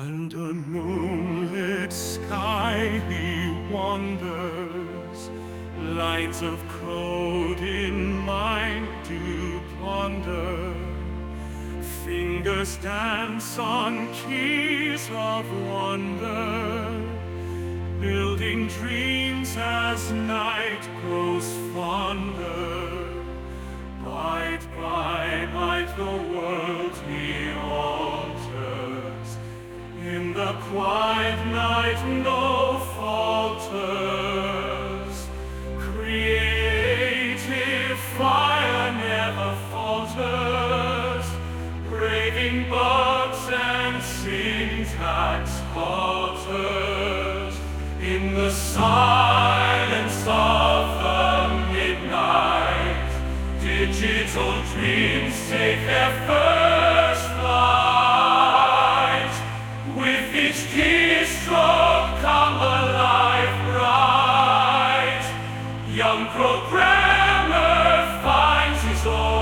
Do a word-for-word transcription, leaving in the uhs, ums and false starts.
Under moonlit sky he wanders, lines of code in mind to ponder. Fingers dance on keys of wonder, building dreams as night grows fonder. Bite by bite the world he alters, in the quiet night no falters. Creative fire never falters, braving bugs and syntax halters. In the silence of the midnight, digital dreams take their first flight. With each keystroke come alive bright, young programmer finds his own